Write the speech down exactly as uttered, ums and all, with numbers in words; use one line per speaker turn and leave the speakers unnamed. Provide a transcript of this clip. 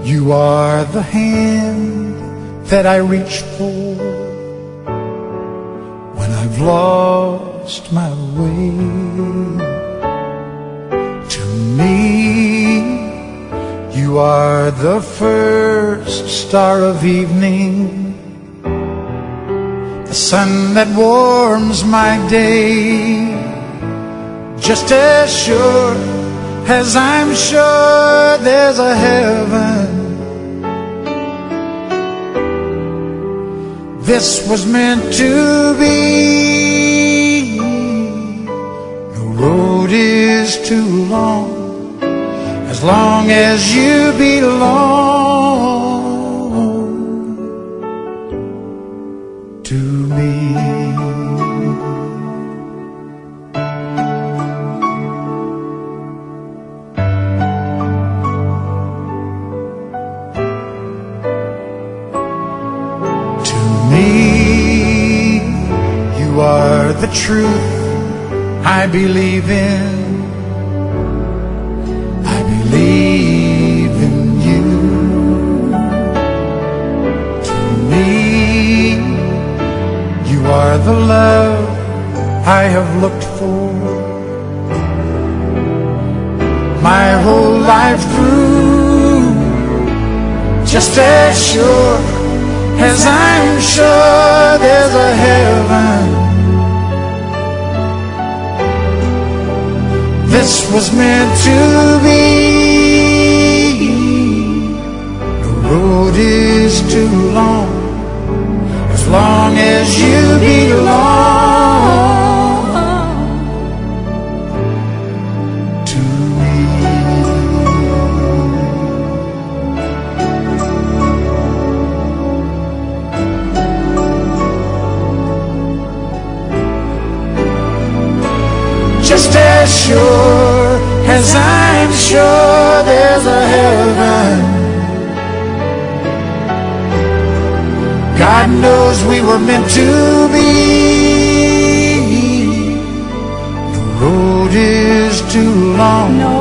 You are the hand that I reach for when I've lost my way. To me, you are the first star of evening, the sun that warms my day, just as sure as I'm sure there's a heaven. This was meant to be. The road is too long, as long as you belong to me. You are the truth I believe in. I believe in you. To me, you are the love I have looked for my whole life through, just as sure as I'm sure there's a heaven. This was meant to be. The road is too long, as long as you belong to me. Just as sure as I'm sure there's a heaven, God knows we were meant to be. The road is too long,